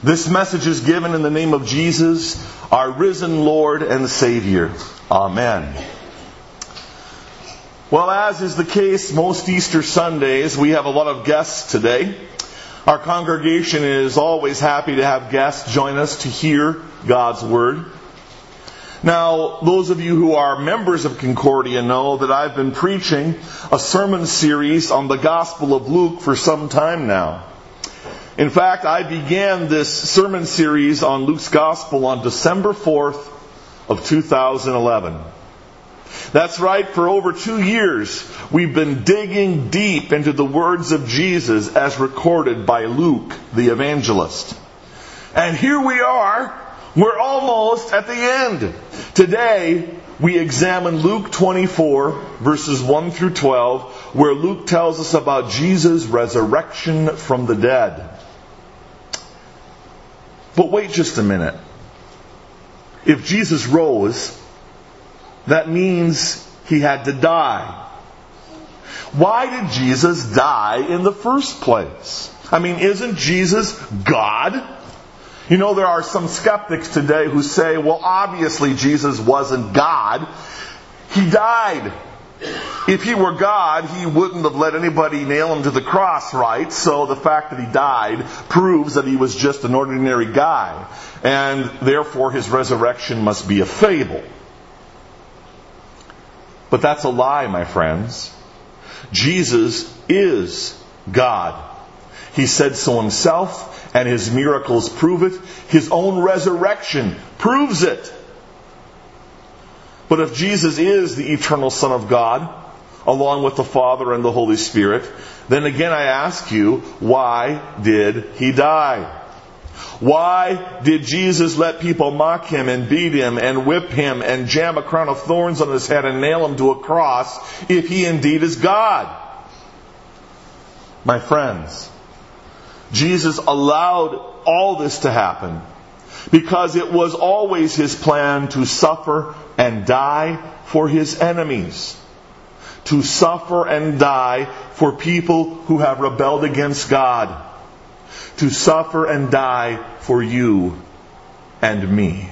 This message is given in the name of Jesus, our risen Lord and Savior. Amen. Well, as is the case most Easter Sundays, we have a lot of guests today. Our congregation is always happy to have guests join us to hear God's Word. Now, those of you who are members of Concordia know that I've been preaching a sermon series on the Gospel of Luke for some time now. In fact, I began this sermon series on Luke's Gospel on December 4th of 2011. That's right, for over 2 years, we've been digging deep into the words of Jesus as recorded by Luke, the evangelist. And here we are, we're almost at the end. Today, we examine Luke 24, verses 1 through 12, where Luke tells us about Jesus' resurrection from the dead. But wait just a minute. If Jesus rose, that means He had to die. Why did Jesus die in the first place? I mean, isn't Jesus God? You know, there are some skeptics today who say, well, obviously Jesus wasn't God. He died. If He were God, He wouldn't have let anybody nail Him to the cross, right? So the fact that He died proves that He was just an ordinary guy. And therefore His resurrection must be a fable. But that's a lie, my friends. Jesus is God. He said so Himself, and His miracles prove it. His own resurrection proves it. But if Jesus is the eternal Son of God, along with the Father and the Holy Spirit, then again I ask you, why did He die? Why did Jesus let people mock Him and beat Him and whip Him and jam a crown of thorns on His head and nail Him to a cross if He indeed is God? My friends, Jesus allowed all this to happen because it was always His plan to suffer and die for His enemies. To suffer and die for people who have rebelled against God. To suffer and die for you and me.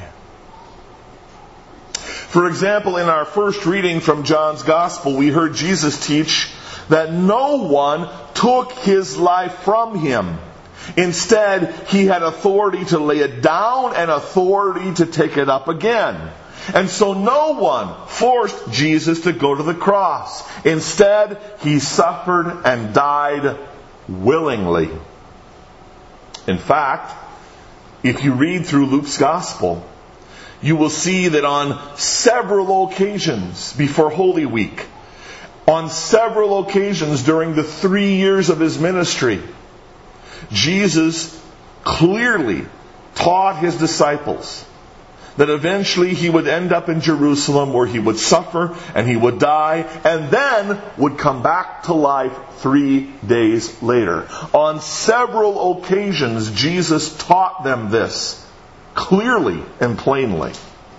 For example, in our first reading from John's Gospel, we heard Jesus teach that no one took His life from Him. Instead, He had authority to lay it down and authority to take it up again. And so no one forced Jesus to go to the cross. Instead, He suffered and died willingly. In fact, if you read through Luke's Gospel, you will see that on several occasions before Holy Week, on several occasions during the 3 years of His ministry, Jesus clearly taught His disciples that eventually He would end up in Jerusalem where He would suffer and He would die and then would come back to life 3 days later. On several occasions, Jesus taught them this clearly and plainly.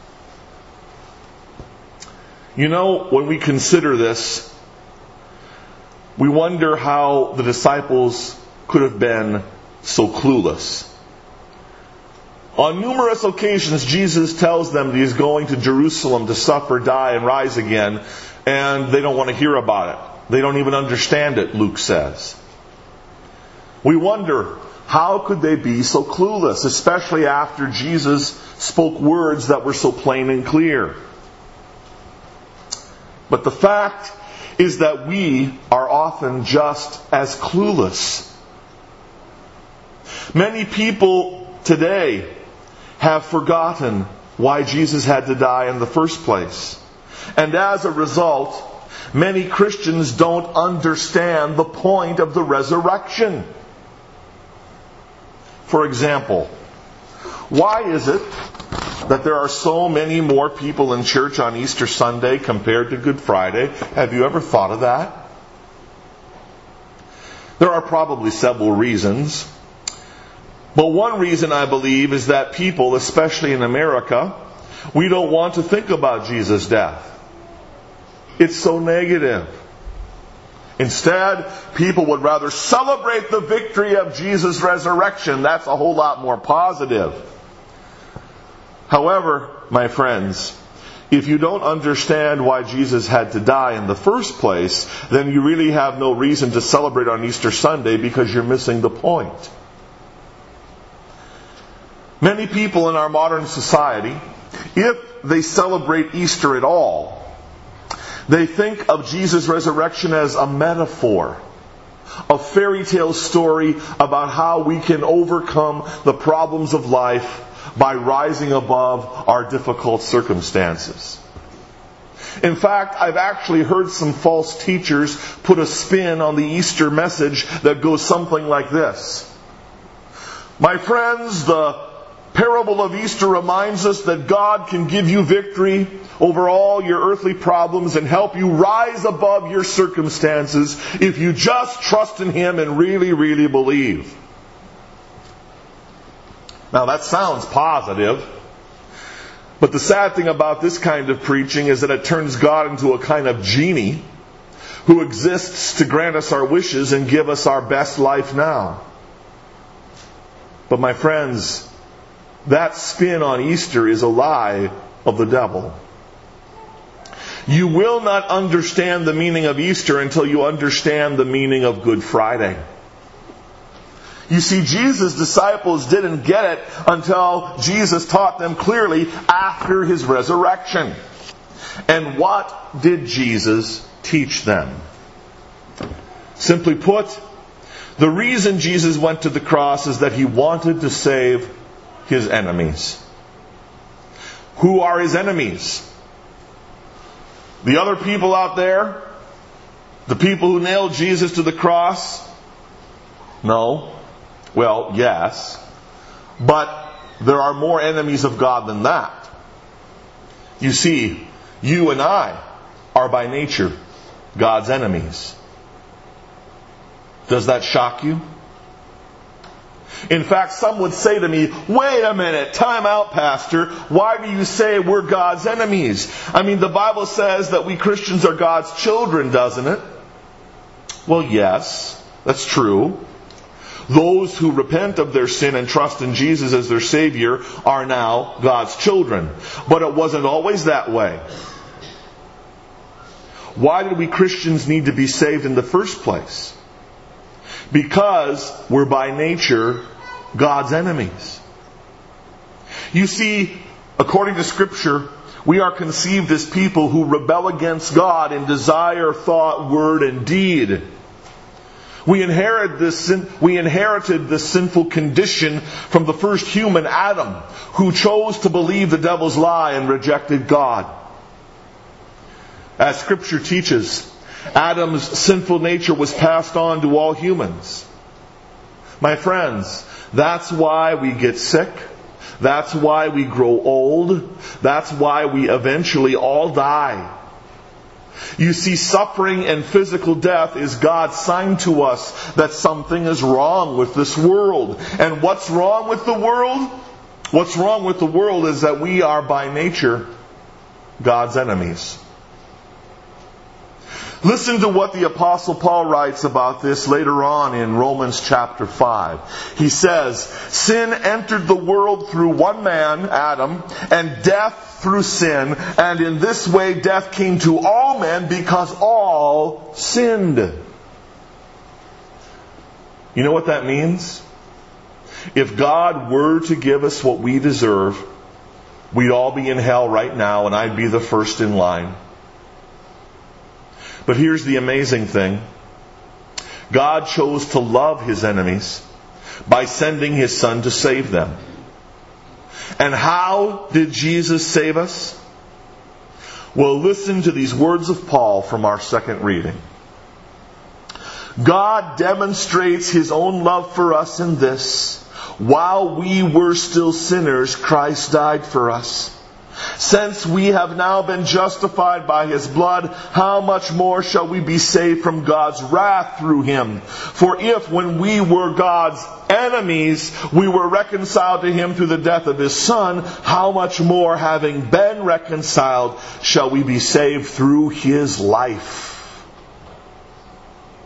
You know, when we consider this, we wonder how the disciples could have been so clueless. On numerous occasions, Jesus tells them that He's going to Jerusalem to suffer, die, and rise again, and they don't want to hear about it. They don't even understand it, Luke says. We wonder, how could they be so clueless, especially after Jesus spoke words that were so plain and clear? But the fact is that we are often just as clueless. Many people today have forgotten why Jesus had to die in the first place. And as a result, many Christians don't understand the point of the resurrection. For example, why is it that there are so many more people in church on Easter Sunday compared to Good Friday? Have you ever thought of that? There are probably several reasons. But one reason, I believe, is that people, especially in America, we don't want to think about Jesus' death. It's so negative. Instead, people would rather celebrate the victory of Jesus' resurrection. That's a whole lot more positive. However, my friends, if you don't understand why Jesus had to die in the first place, then you really have no reason to celebrate on Easter Sunday, because you're missing the point. Many people in our modern society, if they celebrate Easter at all, they think of Jesus' resurrection as a metaphor, a fairy tale story about how we can overcome the problems of life by rising above our difficult circumstances. In fact, I've actually heard some false teachers put a spin on the Easter message that goes something like this. My friends, the parable of Easter reminds us that God can give you victory over all your earthly problems and help you rise above your circumstances if you just trust in Him and really, really believe. Now that sounds positive, but the sad thing about this kind of preaching is that it turns God into a kind of genie who exists to grant us our wishes and give us our best life now. But my friends, that spin on Easter is a lie of the devil. You will not understand the meaning of Easter until you understand the meaning of Good Friday. You see, Jesus' disciples didn't get it until Jesus taught them clearly after His resurrection. And what did Jesus teach them? Simply put, the reason Jesus went to the cross is that He wanted to save His enemies. Who are His enemies? The other people out there? The people who nailed Jesus to the cross? No. Well, yes. But there are more enemies of God than that. You see, you and I are by nature God's enemies. Does that shock you? In fact, some would say to me, wait a minute, time out, Pastor. Why do you say we're God's enemies? I mean, the Bible says that we Christians are God's children, doesn't it? Well, yes, that's true. Those who repent of their sin and trust in Jesus as their Savior are now God's children. But it wasn't always that way. Why did we Christians need to be saved in the first place? Because we're by nature God's enemies. You see, according to Scripture, we are conceived as people who rebel against God in desire, thought, word, and deed. We inherited this sinful condition from the first human, Adam, who chose to believe the devil's lie and rejected God. As Scripture teaches, Adam's sinful nature was passed on to all humans. My friends, that's why we get sick. That's why we grow old. That's why we eventually all die. You see, suffering and physical death is God's sign to us that something is wrong with this world. And what's wrong with the world? What's wrong with the world is that we are by nature God's enemies. Listen to what the Apostle Paul writes about this later on in Romans chapter 5. He says, sin entered the world through one man, Adam, and death through sin, and in this way death came to all men because all sinned. You know what that means? If God were to give us what we deserve, we'd all be in hell right now, and I'd be the first in line. But here's the amazing thing. God chose to love His enemies by sending His Son to save them. And how did Jesus save us? Well, listen to these words of Paul from our second reading. God demonstrates His own love for us in this: while we were still sinners, Christ died for us. Since we have now been justified by His blood, how much more shall we be saved from God's wrath through Him? For if, when we were God's enemies, we were reconciled to Him through the death of His Son, how much more, having been reconciled, shall we be saved through His life?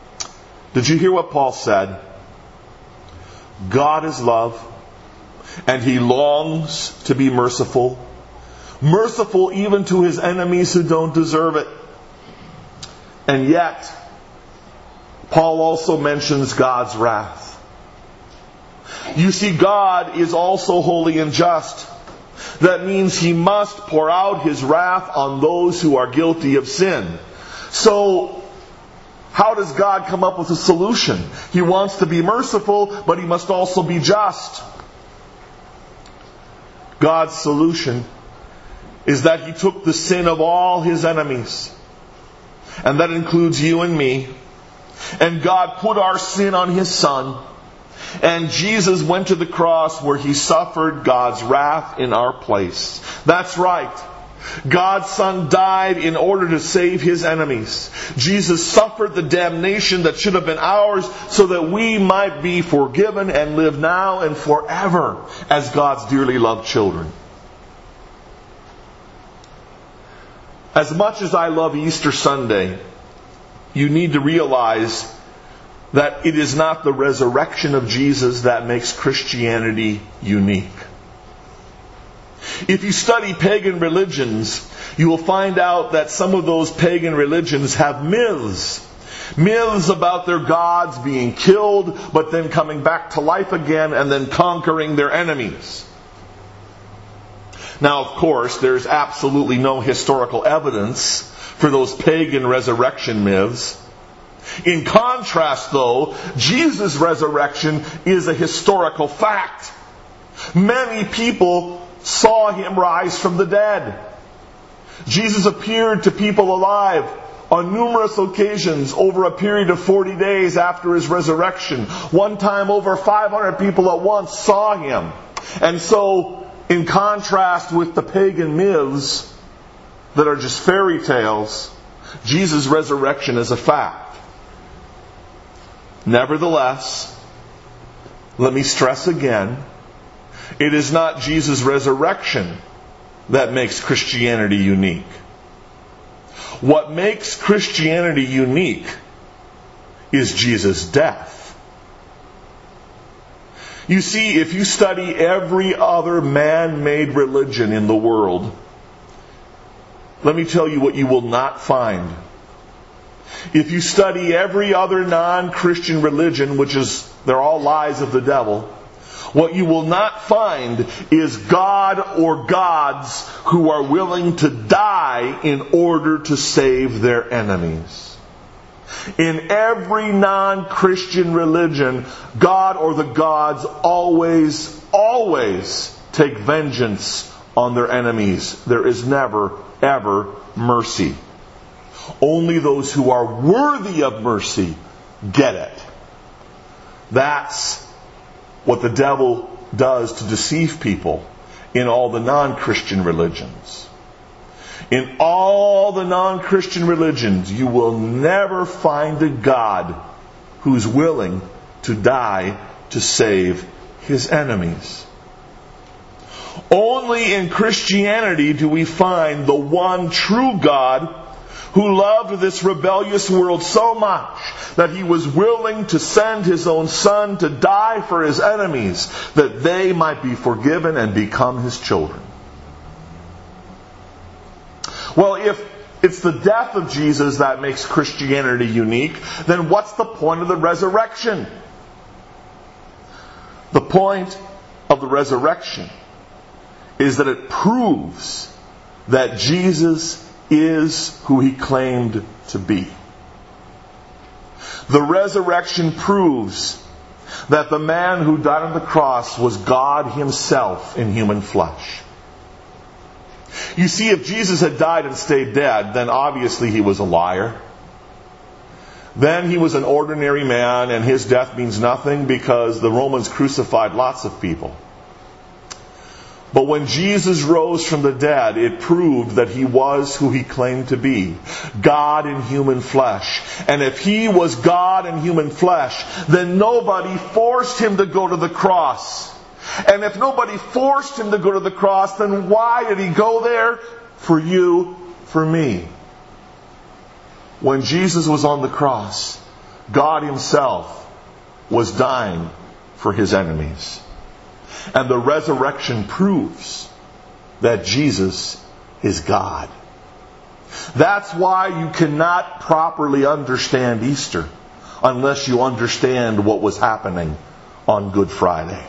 Did you hear what Paul said? God is love, and He longs to be merciful. Merciful even to His enemies who don't deserve it. And yet, Paul also mentions God's wrath. You see, God is also holy and just. That means He must pour out His wrath on those who are guilty of sin. So, how does God come up with a solution? He wants to be merciful, but He must also be just. God's solution is that He took the sin of all His enemies. And that includes you and me. And God put our sin on His Son. And Jesus went to the cross where He suffered God's wrath in our place. That's right. God's Son died in order to save His enemies. Jesus suffered the damnation that should have been ours so that we might be forgiven and live now and forever as God's dearly loved children. As much as I love Easter Sunday, you need to realize that it is not the resurrection of Jesus that makes Christianity unique. If you study pagan religions, you will find out that some of those pagan religions have myths. Myths about their gods being killed, but then coming back to life again and then conquering their enemies. Now, of course, there's absolutely no historical evidence for those pagan resurrection myths. In contrast, though, Jesus' resurrection is a historical fact. Many people saw Him rise from the dead. Jesus appeared to people alive on numerous occasions over a period of 40 days after His resurrection. One time, over 500 people at once saw Him. And so, in contrast with the pagan myths that are just fairy tales, Jesus' resurrection is a fact. Nevertheless, let me stress again, it is not Jesus' resurrection that makes Christianity unique. What makes Christianity unique is Jesus' death. You see, if you study every other man-made religion in the world, let me tell you what you will not find. If you study every other non-Christian religion, they're all lies of the devil, what you will not find is God or gods who are willing to die in order to save their enemies. In every non-Christian religion, God or the gods always take vengeance on their enemies. There is never, ever mercy. Only those who are worthy of mercy get it. That's what the devil does to deceive people in all the non-Christian religions. In all the non-Christian religions, you will never find a God who's willing to die to save His enemies. Only in Christianity do we find the one true God who loved this rebellious world so much that He was willing to send His own Son to die for His enemies, that they might be forgiven and become His children. Well, if it's the death of Jesus that makes Christianity unique, then what's the point of the resurrection? The point of the resurrection is that it proves that Jesus is who He claimed to be. The resurrection proves that the man who died on the cross was God Himself in human flesh. You see, if Jesus had died and stayed dead, then obviously He was a liar. Then He was an ordinary man, and His death means nothing because the Romans crucified lots of people. But when Jesus rose from the dead, it proved that He was who He claimed to be, God in human flesh. And if He was God in human flesh, then nobody forced Him to go to the cross. And if nobody forced Him to go to the cross, then why did He go there? For you, for me. When Jesus was on the cross, God Himself was dying for His enemies. And the resurrection proves that Jesus is God. That's why you cannot properly understand Easter unless you understand what was happening on Good Friday.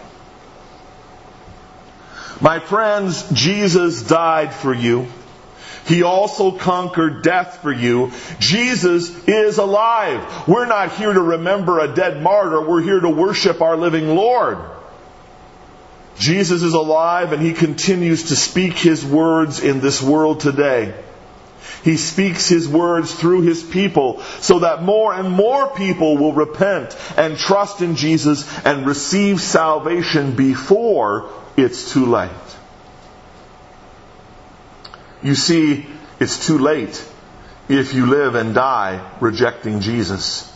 My friends, Jesus died for you. He also conquered death for you. Jesus is alive. We're not here to remember a dead martyr. We're here to worship our living Lord. Jesus is alive, and He continues to speak His words in this world today. He speaks His words through His people so that more and more people will repent and trust in Jesus and receive salvation before it's too late. You see, it's too late if you live and die rejecting Jesus.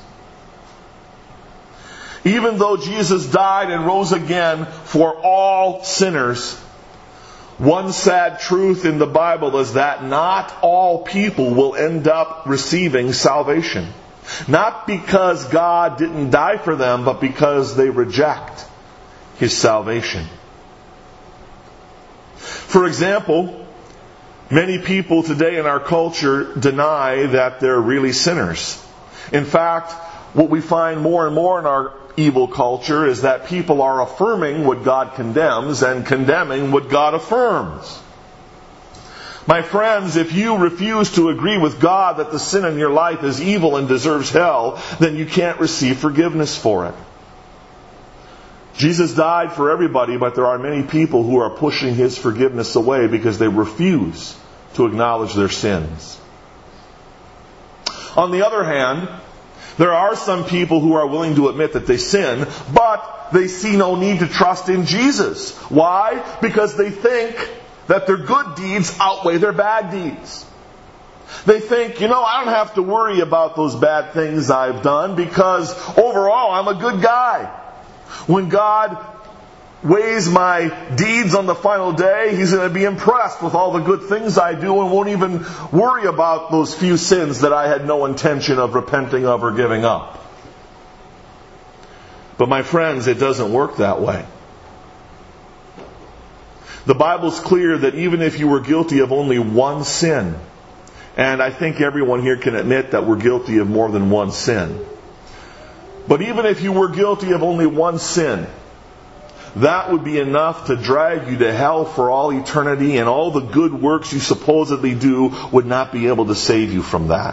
Even though Jesus died and rose again for all sinners, one sad truth in the Bible is that not all people will end up receiving salvation. Not because God didn't die for them, but because they reject His salvation. For example, many people today in our culture deny that they're really sinners. In fact, what we find more and more in our evil culture is that people are affirming what God condemns and condemning what God affirms. My friends, if you refuse to agree with God that the sin in your life is evil and deserves hell, then you can't receive forgiveness for it. Jesus died for everybody, but there are many people who are pushing His forgiveness away because they refuse to acknowledge their sins. On the other hand, there are some people who are willing to admit that they sin, but they see no need to trust in Jesus. Why? Because they think that their good deeds outweigh their bad deeds. They think, I don't have to worry about those bad things I've done because overall I'm a good guy. When God weighs my deeds on the final day, He's going to be impressed with all the good things I do and won't even worry about those few sins that I had no intention of repenting of or giving up. But my friends, it doesn't work that way. The Bible's clear that even if you were guilty of only one sin, and I think everyone here can admit that we're guilty of more than one sin, but even if you were guilty of only one sin, that would be enough to drag you to hell for all eternity, and all the good works you supposedly do would not be able to save you from that.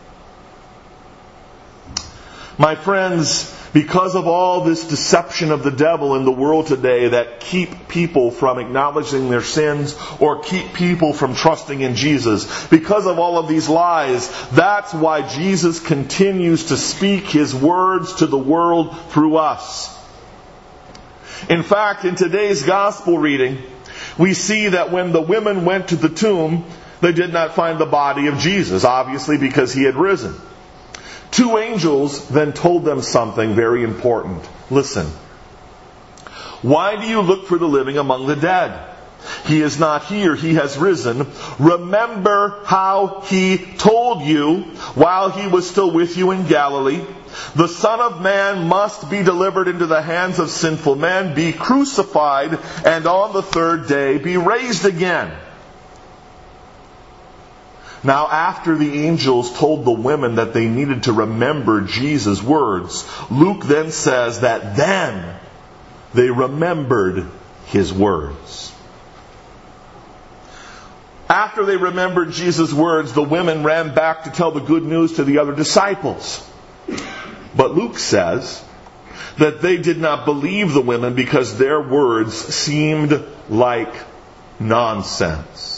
My friends, because of all this deception of the devil in the world today that keep people from acknowledging their sins or keep people from trusting in Jesus, because of all of these lies, that's why Jesus continues to speak His words to the world through us. In fact, in today's gospel reading, we see that when the women went to the tomb, they did not find the body of Jesus, obviously because He had risen. Two angels then told them something very important. Listen. Why do you look for the living among the dead? He is not here, He has risen. Remember how He told you while He was still with you in Galilee. The Son of Man must be delivered into the hands of sinful men, be crucified, and on the third day be raised again. Now, after the angels told the women that they needed to remember Jesus' words, Luke then says that then they remembered His words. After they remembered Jesus' words, the women ran back to tell the good news to the other disciples. But Luke says that they did not believe the women because their words seemed like nonsense.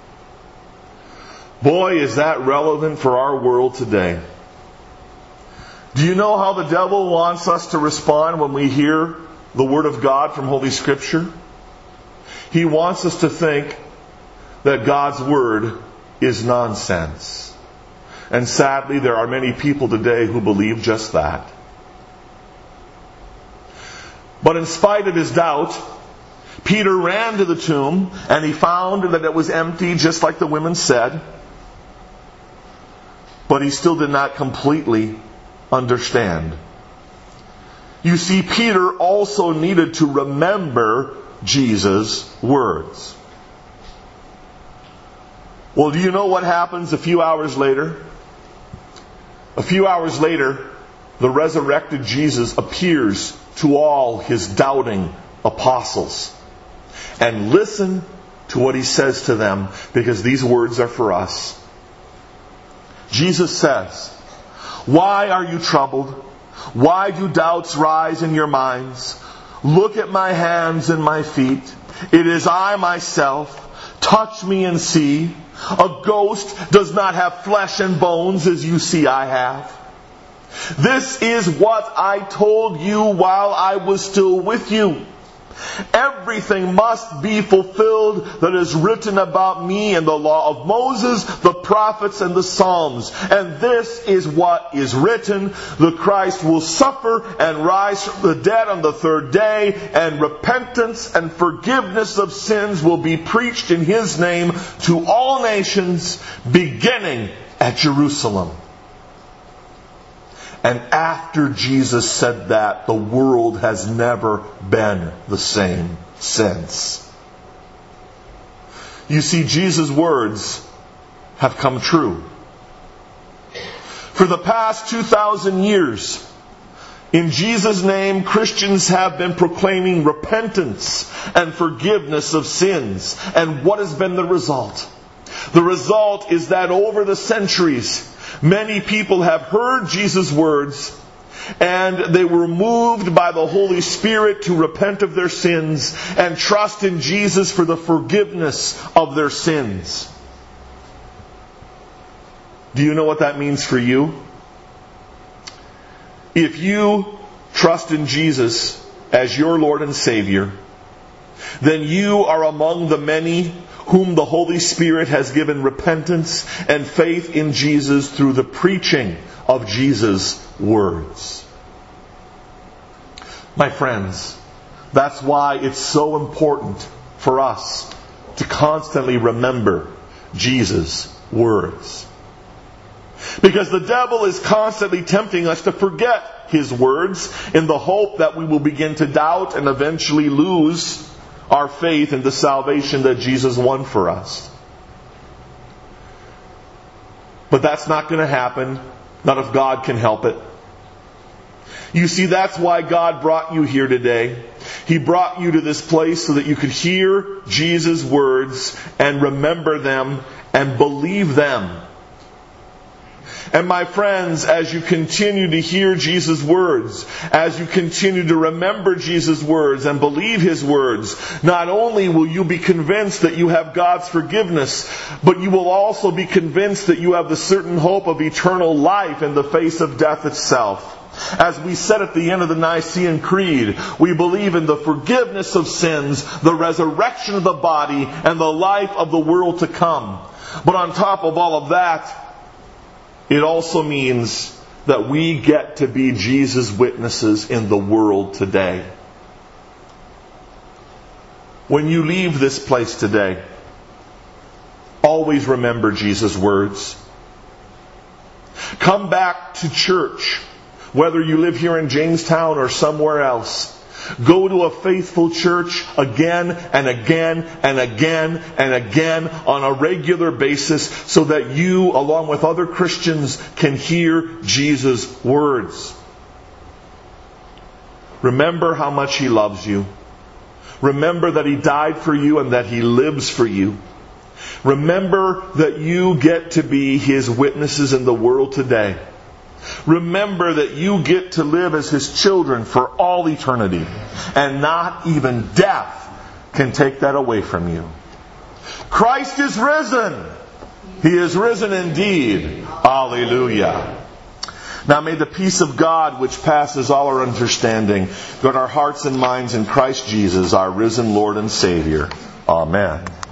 Boy, is that relevant for our world today. Do you know how the devil wants us to respond when we hear the Word of God from Holy Scripture? He wants us to think that God's Word is nonsense. And sadly, there are many people today who believe just that. But in spite of his doubt, Peter ran to the tomb and he found that it was empty, just like the women said. But he still did not completely understand. You see, Peter also needed to remember Jesus' words. Well, do you know what happens a few hours later? A few hours later, the resurrected Jesus appears to all His doubting apostles. And listen to what He says to them, because these words are for us. Jesus says, "Why are you troubled? Why do doubts rise in your minds? Look at my hands and my feet. It is I myself. Touch me and see. A ghost does not have flesh and bones as you see I have. This is what I told you while I was still with you. Everything must be fulfilled that is written about me in the law of Moses, the prophets, and the Psalms. And this is what is written: the Christ will suffer and rise from the dead on the third day, and repentance and forgiveness of sins will be preached in His name to all nations, beginning at Jerusalem." And after Jesus said that, the world has never been the same since. You see, Jesus' words have come true. For the past 2,000 years, in Jesus' name, Christians have been proclaiming repentance and forgiveness of sins. And what has been the result? The result is that over the centuries, many people have heard Jesus' words, and they were moved by the Holy Spirit to repent of their sins and trust in Jesus for the forgiveness of their sins. Do you know what that means for you? If you trust in Jesus as your Lord and Savior, then you are among the many whom the Holy Spirit has given repentance and faith in Jesus through the preaching of Jesus' words. My friends, that's why it's so important for us to constantly remember Jesus' words. Because the devil is constantly tempting us to forget His words in the hope that we will begin to doubt and eventually lose our faith in the salvation that Jesus won for us. But that's not going to happen. Not if God can help it. You see, that's why God brought you here today. He brought you to this place so that you could hear Jesus' words and remember them and believe them. And my friends, as you continue to hear Jesus' words, as you continue to remember Jesus' words and believe His words, not only will you be convinced that you have God's forgiveness, but you will also be convinced that you have the certain hope of eternal life in the face of death itself. As we said at the end of the Nicene Creed, we believe in the forgiveness of sins, the resurrection of the body, and the life of the world to come. But on top of all of that, it also means that we get to be Jesus' witnesses in the world today. When you leave this place today, always remember Jesus' words. Come back to church, whether you live here in Jamestown or somewhere else. Go to a faithful church again and again and again and again on a regular basis so that you, along with other Christians, can hear Jesus' words. Remember how much He loves you. Remember that He died for you and that He lives for you. Remember that you get to be His witnesses in the world today. Remember that you get to live as His children for all eternity. And not even death can take that away from you. Christ is risen. He is risen indeed. Hallelujah. Now may the peace of God, which passes all our understanding, guard our hearts and minds in Christ Jesus, our risen Lord and Savior. Amen.